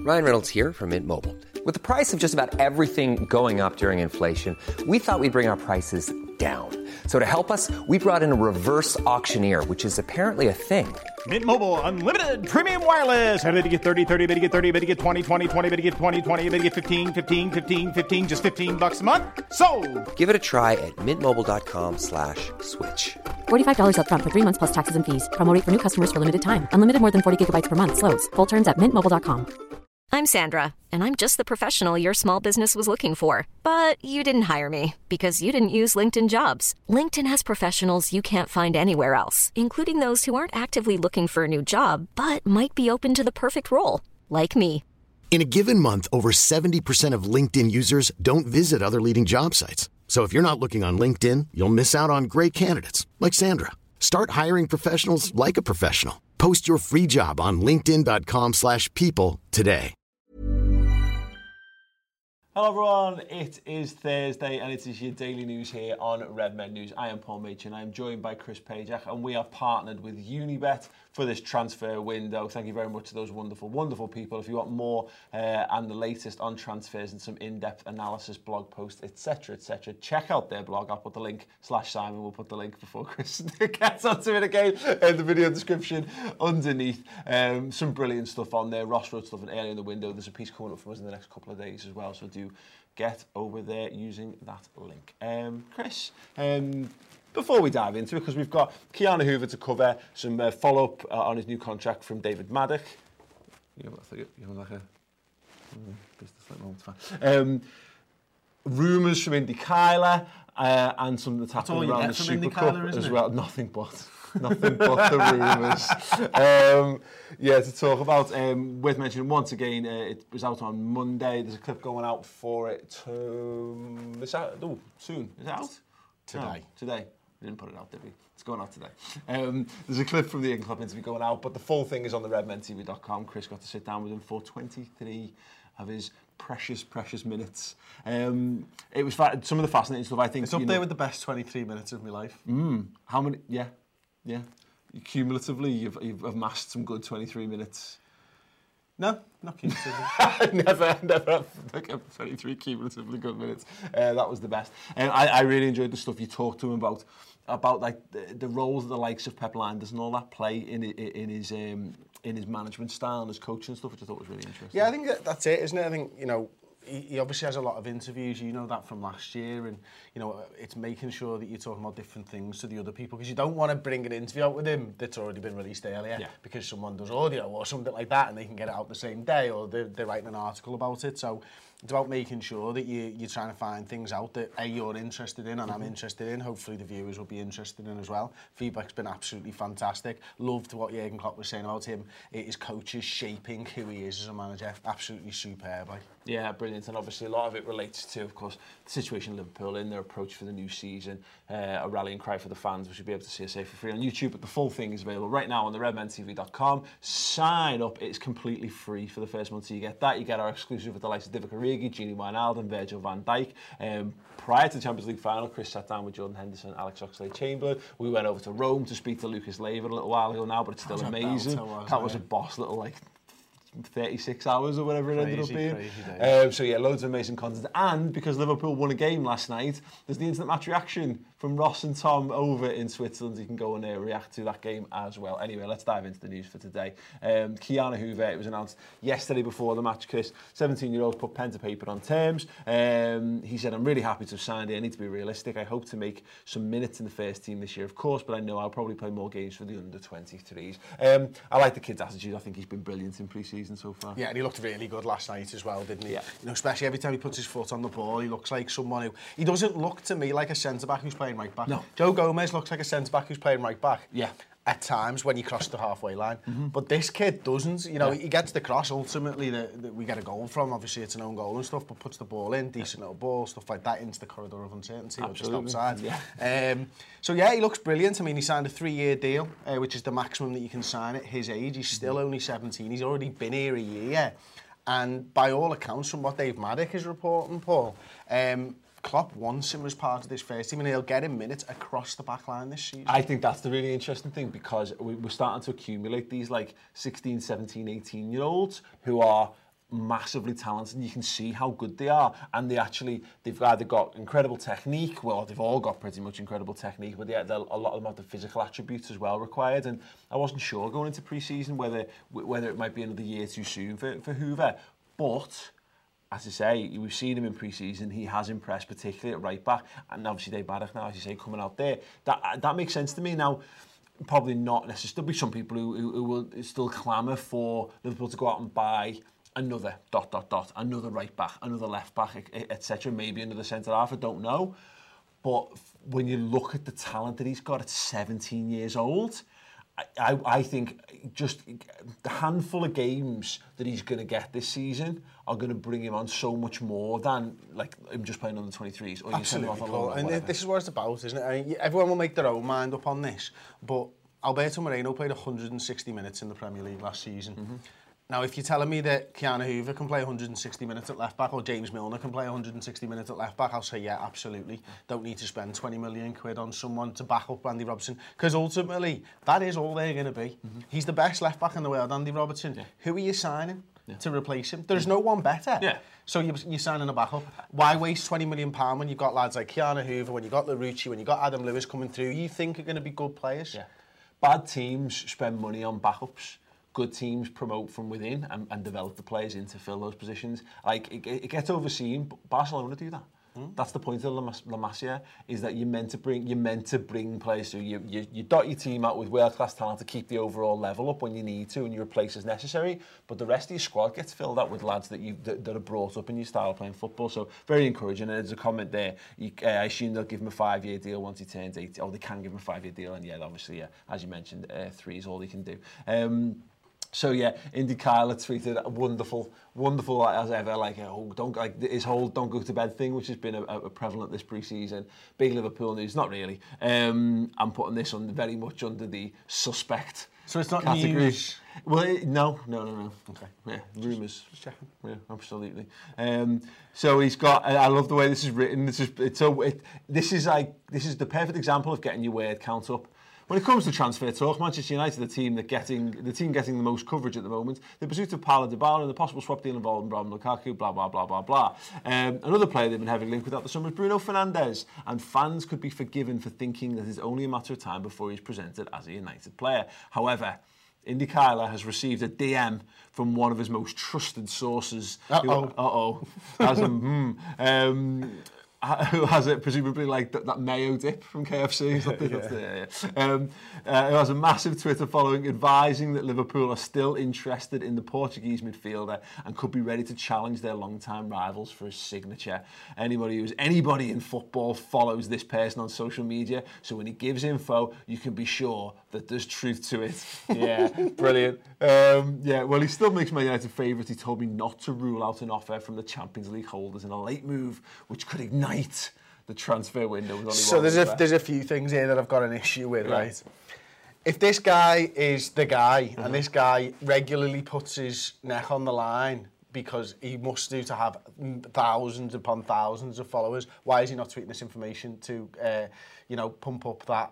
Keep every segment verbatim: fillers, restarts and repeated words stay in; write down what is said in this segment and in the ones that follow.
Ryan Reynolds here from Mint Mobile. With the price of just about everything going up during inflation, we thought we'd bring our prices down. So to help us, we brought in a reverse auctioneer, which is apparently a thing. Mint Mobile Unlimited Premium Wireless. How to get thirty, thirty, how to get thirty, how to get twenty, twenty, twenty, how to get twenty, twenty, how to get fifteen, fifteen, fifteen, fifteen, just fifteen bucks a month? Sold! Give it a try at mintmobile.com slash switch. forty-five dollars up front for three months plus taxes and fees. Promo rate for new customers for limited time. Unlimited more than forty gigabytes per month. Slows full terms at mint mobile dot com. I'm Sandra, and I'm just the professional your small business was looking for. But you didn't hire me because you didn't use LinkedIn Jobs. LinkedIn has professionals you can't find anywhere else, including those who aren't actively looking for a new job, but might be open to the perfect role, like me. In a given month, over seventy percent of LinkedIn users don't visit other leading job sites. So if you're not looking on LinkedIn, you'll miss out on great candidates like Sandra. Start hiring professionals like a professional. Post your free job on linkedin.com slash people today. Hello everyone, it is Thursday and it is your daily news here on Redmen News. I am Paul Machin, I am joined by Chris Pajak and we have partnered with Unibet for this transfer window. Thank you very much to those wonderful, wonderful people. If you want more uh, and the latest on transfers and some in-depth analysis, blog posts, et cetera, et cetera, check out their blog. I'll put the link, slash Simon, we'll put the link before Chris gets onto it again in the video description underneath. Um, some brilliant stuff on there. Ross wrote stuff earlier in the window. There's a piece coming up from us in the next couple of days as well, so do get over there using that link. Um, Chris, um, before we dive into it, because we've got Ki-Jana Hoever to cover, some uh, follow-up uh, on his new contract from David Maddock. You know, you know, like a um, business-like moment. Um, rumours from Indy Kyler uh, and some that's happening around the Super Cup as well. Nothing but. Nothing but the rumours. Um, yeah, to talk about, um, worth mentioning once again, uh, it was out on Monday. There's a clip going out for it to, it's out, oh, soon. Is it out? Today. No, today. We didn't put it out, did we? It's going out today. Um, there's a clip from the England Club interview going out, but the full thing is on the redmen t v dot com. Chris got to sit down with him for twenty-three of his precious, precious minutes. Um, it was fa- some of the fascinating stuff, I think. It's up you there know, with the best twenty-three minutes of my life. Mm, how many? Yeah. Yeah, cumulatively, you've, you've amassed some good twenty-three minutes. No, not cumulatively. never, never twenty-three cumulatively good minutes. Uh, that was the best. And I, I really enjoyed the stuff you talked to him about, about like the, the roles of the likes of Pep Lijnders and all that play in in his um, in his management style and his coaching and stuff, which I thought was really interesting. Yeah, I think that, that's it, isn't it? I think, you know, he, he obviously has a lot of interviews, you know that from last year, and you know it's making sure that you're talking about different things to the other people, because you don't want to bring an interview out with him that's already been released earlier, yeah. because someone does audio or something like that and they can get it out the same day, or they're, they're writing an article about it. So it's about making sure that you, you're trying to find things out that A, you're interested in and mm-hmm. I'm interested in. Hopefully the viewers will be interested in as well. Feedback's been absolutely fantastic. Loved what Jurgen Klopp was saying about him. His coaches shaping who he is as a manager. Absolutely superb. Like. Yeah, brilliant. And obviously a lot of it relates to, of course, the situation in Liverpool, in their approach for the new season, uh, a rallying cry for the fans, which you'll be able to see us say for free on YouTube. But the full thing is available right now on the redmen t v dot com. Sign up. It's completely free for the first month. So you get that. You get our exclusive with the likes of Divock Origi, Gini Wijnaldum, Virgil van Dijk. Um, prior to the Champions League final, Chris sat down with Jordan Henderson, Alex Oxlade-Chamberlain. We went over to Rome to speak to Lucas Leiva a little while ago now, but it's still amazing. Was, that was a boss little, like, thirty-six hours or whatever it crazy, ended up being. Um, so yeah, loads of amazing content. And because Liverpool won a game last night, there's the instant match reaction from Ross and Tom over in Switzerland. You can go and uh, react to that game as well. Anyway, let's dive into the news for today. Um, Ki-Jana Hoever, it was announced yesterday before the match, Chris. seventeen-year-old put pen to paper on terms. Um, he said, I'm really happy to have signed it. I need to be realistic. I hope to make some minutes in the first team this year, of course, but I know I'll probably play more games for the under twenty-threes. Um, I like the kid's attitude. I think he's been brilliant in pre-season so far. Yeah, and he looked really good last night as well, didn't he? Yeah. You know, especially every time he puts his foot on the ball, he looks like someone who... He doesn't look to me like a centre-back who's playing right back. No. Joe Gomez looks like a centre-back who's playing right back. Yeah. At times when you cross the halfway line. Mm-hmm. But this kid doesn't. You know, yeah. he gets the cross ultimately that, that we get a goal from. Obviously, it's an own goal and stuff, but puts the ball in, decent little ball, stuff like that, into the corridor of uncertainty Absolutely. or just outside. Yeah. Um, so, yeah, he looks brilliant. I mean, he signed a three-year deal, uh, which is the maximum that you can sign at his age. He's still only seventeen. He's already been here a year. And by all accounts, from what Dave Maddock is reporting, Paul, um, Klopp wants him as part of this first team and he'll get him minutes across the back line this season. I think that's the really interesting thing, because we're starting to accumulate these like sixteen, seventeen, eighteen year olds who are massively talented, and you can see how good they are. And they actually, they've either got incredible technique, well, they've all got pretty much incredible technique, but yeah, a lot of them have the physical attributes as well required. And I wasn't sure going into pre-season whether whether it might be another year too soon for, for Hoover. But as I say, we've seen him in pre-season. He has impressed, particularly at right back, and obviously Dave Baddock now, as you say, coming out there. That that makes sense to me now. Probably not necessarily. There'll be some people who, who, who will still clamour for Liverpool to go out and buy another dot dot dot, another right back, another left back, et cetera. Maybe another centre half. I don't know. But when you look at the talent that he's got at seventeen years old, I, I, I think just the handful of games that he's going to get this season are going to bring him on so much more than like him just playing under twenty-threes. Or Absolutely, Paul. And this is what it's about, isn't it? I mean, everyone will make their own mind up on this, but Alberto Moreno played one hundred sixty minutes in the Premier League last season. Mm-hmm. Now, if you're telling me that Keanu Hoover can play one hundred sixty minutes at left back or James Milner can play one hundred sixty minutes at left back, I'll say, yeah, absolutely. Don't need to spend twenty million quid on someone to back up Andy Robertson, because ultimately, that is all they're going to be. Mm-hmm. He's the best left back in the world, Andy Robertson. Yeah. Who are you signing yeah. to replace him? There's no one better. Yeah. So you're, you're signing a backup. Why waste twenty million pounds when you've got lads like Keanu Hoover, when you've got Larouci, when you've got Adam Lewis coming through, you think are going to be good players? Yeah. Bad teams spend money on backups. Good teams promote from within and, and develop the players in to fill those positions. Like, it, it gets overseen, but Barcelona do that. Mm. That's the point of La, La Masia, is that you're meant to bring you're meant to bring players through. You, you, you dot your team out with world-class talent to keep the overall level up when you need to and you replace as necessary, but the rest of your squad gets filled out with lads that you that, that are brought up in your style of playing football. So very encouraging. And there's a comment there, you, uh, I assume they'll give him a five-year deal once he turns eighty. Oh, they can give him a five-year deal, and yeah, obviously, yeah, as you mentioned, uh, three is all he can do. Um, So yeah, Indy Kyler tweeted a wonderful, wonderful as ever, like oh, don't like his whole "don't go to bed" thing, which has been a, a prevalent this pre-season. Big Liverpool news, not really. Um, I'm putting this on very much under the suspect. So it's not category. News. Well, it, no, no, no, no. Okay. Yeah, rumours. Just checking. Yeah, absolutely. Um, so he's got. I love the way this is written. This is it's so. It, this is like this is the perfect example of getting your word count up. When it comes to transfer talk, Manchester United, the team that getting the team getting the most coverage at the moment, the pursuit of Paulo Dybala and the possible swap deal involving Romelu Lukaku, blah blah blah blah blah. Um, another player they've been heavily linked with at the summer is Bruno Fernandes, and fans could be forgiven for thinking that it's only a matter of time before he's presented as a United player. However, Indy Kyler has received a D M from one of his most trusted sources. Uh oh. Uh oh. As a hmm. Um, who has it presumably like that, that mayo dip from K F C? yeah, yeah. Um, uh, who has a massive Twitter following advising that Liverpool are still interested in the Portuguese midfielder and could be ready to challenge their long-time rivals for his signature. Anybody who's anybody in football follows this person on social media, so when he gives info, you can be sure that there's truth to it. Yeah, brilliant. Um, yeah, well, he still makes Man United favourite. He told me not to rule out an offer from the Champions League holders in a late move, which could ignite the transfer window. So there's a, there's a few things here that I've got an issue with, right? right? If this guy is the guy, mm-hmm. and this guy regularly puts his neck on the line because he must do to have thousands upon thousands of followers, why is he not tweeting this information to, uh, you know, pump up that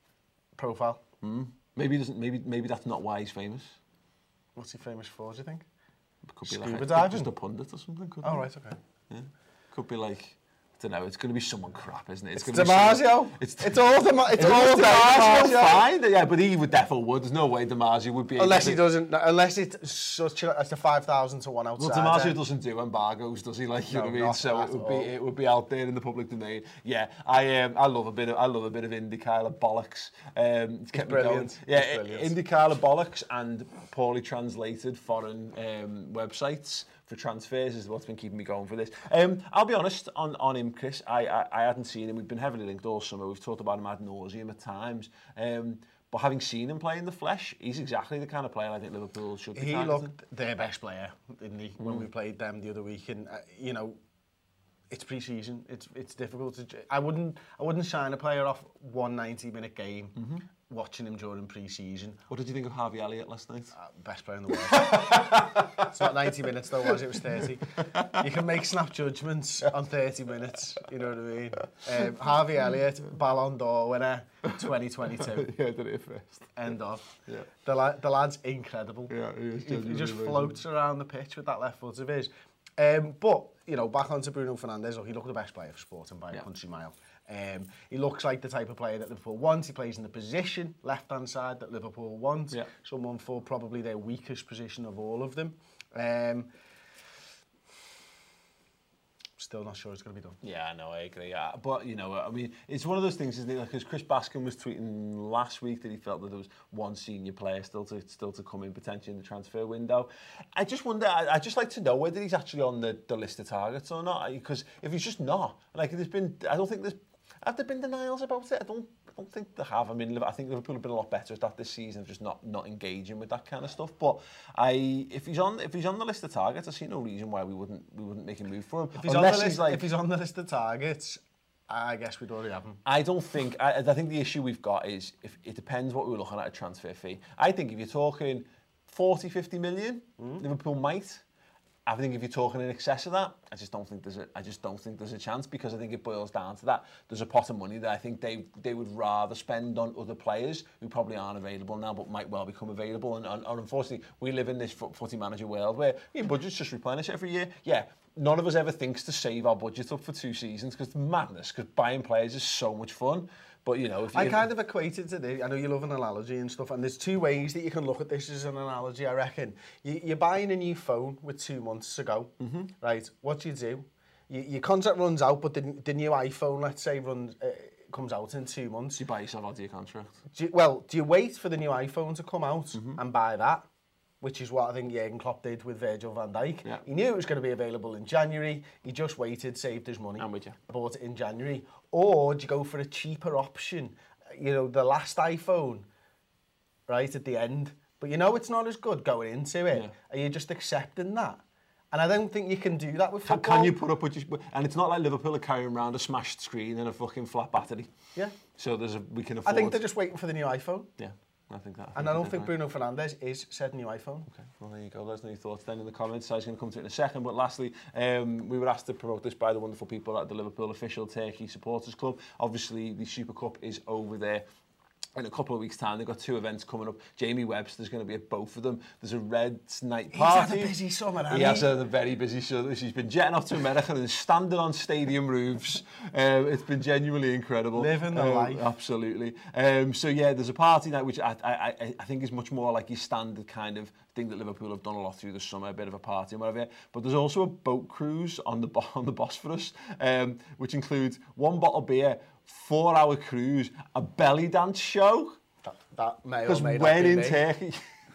profile? Mm. Maybe he doesn't. Maybe maybe that's not why he's famous. What's he famous for? Do you think? Could be Scuba like a, diving, just a pundit or something. Could oh be. right, okay. Yeah. Could be like. I don't know, it's going to be someone crap, isn't it? It's, it's DiMarzio. It's, it's all, Di it's it all DiMarzio. DiMarzio. Fine, yeah, but he would definitely would. There's no way DiMarzio would be... Unless he doesn't... Unless it's such a, it's a five thousand to one outside. Well, DiMarzio doesn't do embargoes, does he? Like, you no, know what I mean? So it would all. be it would be out there in the public domain. Yeah, I um, I love a bit of I love a bit of Indy Kyler bollocks. Um, it's kept it's me going. Yeah, it's Indy Kyler bollocks and poorly translated foreign um, websites for transfers is what's been keeping me going for this. Um, I'll be honest on, on him, Chris. I, I I hadn't seen him. We've been heavily linked all summer. We've talked about him ad nauseum at times. Um, but having seen him play in the flesh, he's exactly the kind of player I think Liverpool should be He targeting. looked their best player, didn't he, mm. when we played them the other week. And, uh, you know, it's pre-season. It's it's difficult to... I wouldn't I wouldn't sign a player off one ninety-minute game mm-hmm. watching him during pre-season. What did you think of Harvey Elliott last night? Uh, best player in the world. It's not ninety minutes though, was it? It was thirty. You can make snap judgments on thirty minutes, you know what I mean? Um, Harvey Elliott, Ballon d'Or winner, twenty twenty-two. Yeah, I did it first. End of. Yeah. The, la the lad's incredible. Yeah, he is. He, he just amazing. floats around the pitch with that left foot of his. Um, but, you know, back onto Bruno Fernandes, look, he looked the best player for Sporting by yeah. a country mile. Um, he looks like the type of player that Liverpool wants. He plays in the position, left-hand side, that Liverpool wants. Yeah. Someone for probably their weakest position of all of them. Um, still not sure it's going to be done. Yeah, no, I agree. Yeah. But, you know, I mean, it's one of those things, isn't it? Because Chris Baskin was tweeting last week that he felt that there was one senior player still to still to come in potentially in the transfer window. I just wonder, I, I just like to know whether he's actually on the, the list of targets or not. Because if he's just not, like, there's been, I don't think there's, have there been denials about it? I don't I don't think they have. I mean, I think Liverpool have been a lot better at that this season, just not not engaging with that kind of stuff. But I, if he's on if he's on the list of targets, I see no reason why we wouldn't we wouldn't make a move for him. If he's, on the, list, he's like, if he's on the list of targets, I guess we'd already have him. I don't think. I, I think the issue we've got is if it depends what we're looking at a transfer fee. I think if you're talking forty, fifty million, mm. Liverpool might. I think if you're talking in excess of that, I just don't think there's a I just don't think there's a chance, because I think it boils down to that. There's a pot of money that I think they they would rather spend on other players who probably aren't available now but might well become available. And, and, and unfortunately, we live in this footy manager world where your budgets just replenish every year. Yeah, none of us ever thinks to save our budget up for two seasons because it's madness, because buying players is so much fun. But, you know, if you, I kind of equate it to this. I know you love an analogy and stuff, and there's two ways that you can look at this as an analogy, I reckon. You, you're buying a new phone with two months to go, mm-hmm. right? What do you do? You, your contract runs out, but the, the new iPhone, let's say, runs uh, comes out in two months. You buy yourself out of your contract. Do you, well, do you wait for the new iPhone to come out mm-hmm. and buy that? Which is what I think Jurgen Klopp did with Virgil van Dijk. Yeah. He knew it was going to be available in January. He just waited, saved his money, I'm with you. Bought it in January. Or do you go for a cheaper option? You know, the last iPhone, right, at the end. But you know it's not as good going into it. Yeah. Are you just accepting that? And I don't think you can do that with football. Can you put up with just... And it's not like Liverpool are carrying around a smashed screen and a fucking flat battery. Yeah. So there's a... We can afford... I think they're just waiting for the new iPhone. Yeah. I think that. I think and I don't think Bruno Fernandes is said new iPhone. Okay, well there you go. Let us know your thoughts then in the comments. I was going to come to it in a second, but lastly, um, we were asked to promote this by the wonderful people at the Liverpool official Turkey Supporters Club. Obviously, the Super Cup is over there. In a couple of weeks' time, they've got two events coming up. Jamie Webster's going to be at both of them. There's a Reds night party. He's had a busy summer, hasn't he? He has had a very busy summer. He's been jetting off to America and standing on stadium roofs. Um, it's been genuinely incredible. Living the um, life. Absolutely. Um, so, yeah, there's a party night, which I, I, I think is much more like your standard kind of thing that Liverpool have done a lot through the summer, a bit of a party and whatever. But there's also a boat cruise on the, on the Bosphorus, um, which includes one bottle of beer, four-hour cruise, a belly dance show. That may or may not when be in me. Turkey,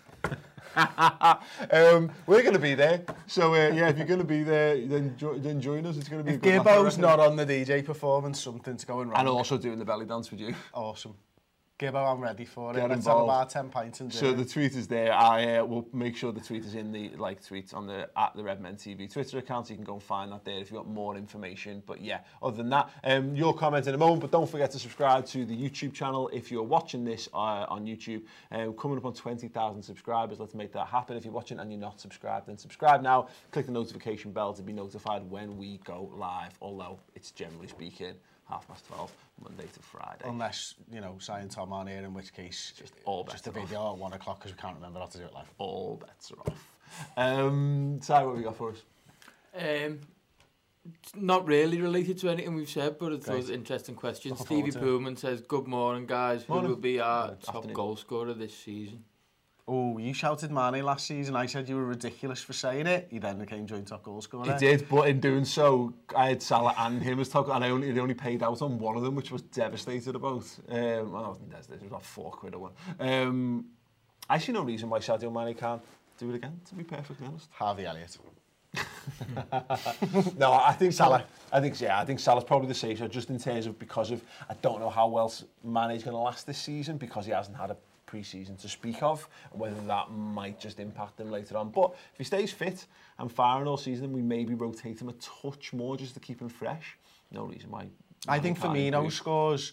um, we're going to be there. So uh, yeah, if you're going to be there, then, jo then join us. It's going to be. If a good Gibbo's not on the D J performance, something's going wrong. And also doing the belly dance with you. Awesome. Gibbo, I'm ready for it. Get Let's involved. have about ten pints and do So it. the tweet is there. I uh, will make sure the tweet is in the like tweet on the at the Redmen T V Twitter account. So you can go and find that there if you want more information. But yeah, other than that, um, your comment in a moment. But don't forget to subscribe to the YouTube channel if you're watching this uh, on YouTube. Um, coming up on twenty thousand subscribers. Let's make that happen. If you're watching and you're not subscribed, then subscribe now. Click the notification bell to be notified when we go live. Although it's generally speaking half past twelve, Monday to Friday. Unless, you know, Si and Tom aren't here, in which case, just all bets just a video off. At one o'clock because we can't remember how to do it live. All bets are off. Um, Si, what have we got for us? Um, not really related to anything we've said, but it's an interesting question. Stevie Poolman says, good morning, guys. Morning. Who will be our Good top afternoon. goal scorer this season? Oh, you shouted Mane last season. I said you were ridiculous for saying it. He then became joint top goal scorer. He did, but in doing so, I had Salah and him as top, and I only, they only paid out on one of them, which I was devastated about. Um, well, I wasn't devastated, it was about four quid or one. Um, I see no reason why Sadio Mane can't do it again, to be perfectly honest. Harvey Elliott. No, I think Salah. I think yeah, I think Salah's probably the safer, just in terms of because of I don't know how well Mane's going to last this season because he hasn't had a pre-season to speak of, and whether that might just impact him later on. But if he stays fit and firing all season, we maybe rotate him a touch more just to keep him fresh. No reason why. I think Firmino scores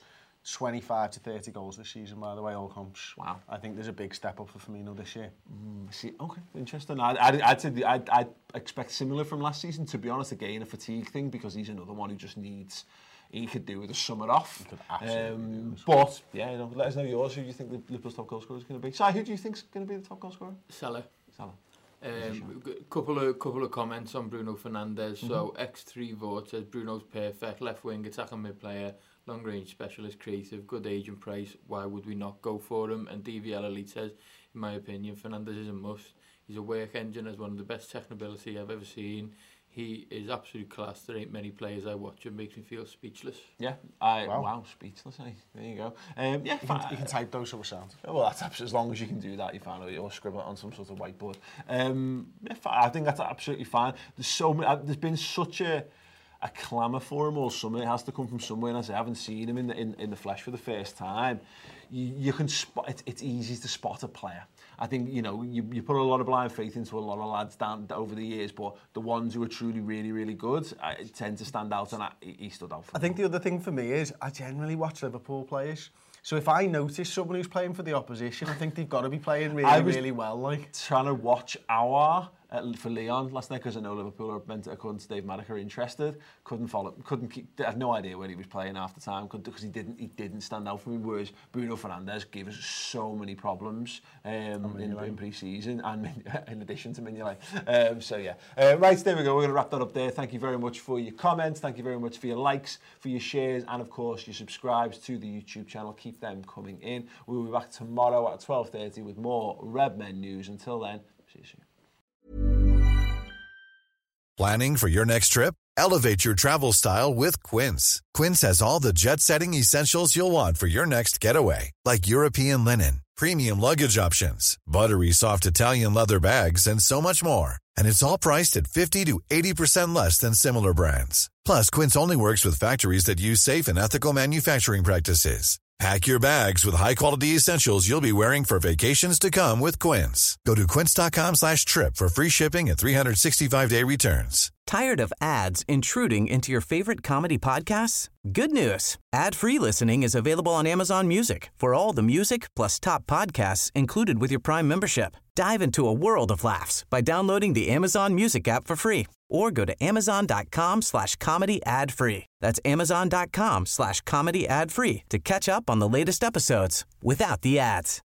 twenty-five to thirty goals this season, by the way, all comps. Wow. I think there's a big step up for Firmino this year. Mm, see, okay, interesting. I'd, I'd, I'd, say the, I'd, I'd expect similar from last season, to be honest, again, a fatigue thing, because he's another one who just needs... He could do with a summer off. He could absolutely um, But, yeah, you know, let us know yours. Who do you think the Liverpool's top goal scorer is going to be? Si, who do you think's going to be the top goal scorer? Salah. Salah. Um, couple of couple of comments on Bruno Fernandes. Mm-hmm. So X three vote says Bruno's perfect, left wing, attacking mid player, long range specialist, creative, good age and price. Why would we not go for him? And D V L Elite says, in my opinion, Fernandes is a must. He's a work engine, has one of the best technability I've ever seen. He is absolute class. There ain't many players I watch and makes me feel speechless. Yeah, I wow, wow speechless. Eh? There you go. Um, yeah, you can, you can type those over sound. Well, that's absolutely, as long as you can do that, you find out, or scribble it on some sort of whiteboard. Um, yeah, I think that's absolutely fine. There's so many, there's been such a a clamour for him all summer. It has to come from somewhere. And as I haven't seen him in the in, in the flesh for the first time, you, you can spot. It, it's easy to spot a player. I think, you know, you, you put a lot of blind faith into a lot of lads down over the years, but the ones who are truly really, really good I, tend to stand out, and I, he stood out for I me. think the other thing for me is I generally watch Liverpool players. So if I notice someone who's playing for the opposition, I think they've got to be playing really, really well. Like trying to watch our uh, for Leon last night, because I know Liverpool are meant to, according to Dave Maddock, are interested. Couldn't follow, couldn't keep. I had no idea where he was playing half the time because he didn't. He didn't stand out for me. Whereas Bruno Fernandes gave us so many problems um, in, in pre-season, and in addition to Mignolet. Um, so yeah, uh, right there we go. We're going to wrap that up there. Thank you very much for your comments. Thank you very much for your likes, for your shares, and of course your subscribes to the YouTube channel. Keep them coming in. We'll be back tomorrow at twelve thirty with more Redmen news. Until then, see you soon. Planning for your next trip? Elevate your travel style with Quince. Quince has all the jet-setting essentials you'll want for your next getaway, like European linen, premium luggage options, buttery soft Italian leather bags, and so much more. And it's all priced at fifty to eighty percent less than similar brands. Plus, Quince only works with factories that use safe and ethical manufacturing practices. Pack your bags with high-quality essentials you'll be wearing for vacations to come with Quince. Go to quince.com slash trip for free shipping and three sixty-five day returns. Tired of ads intruding into your favorite comedy podcasts? Good news. Ad-free listening is available on Amazon Music for all the music plus top podcasts included with your Prime membership. Dive into a world of laughs by downloading the Amazon Music app for free or go to amazon.com slash comedy ad free. That's amazon.com slash comedy ad free to catch up on the latest episodes without the ads.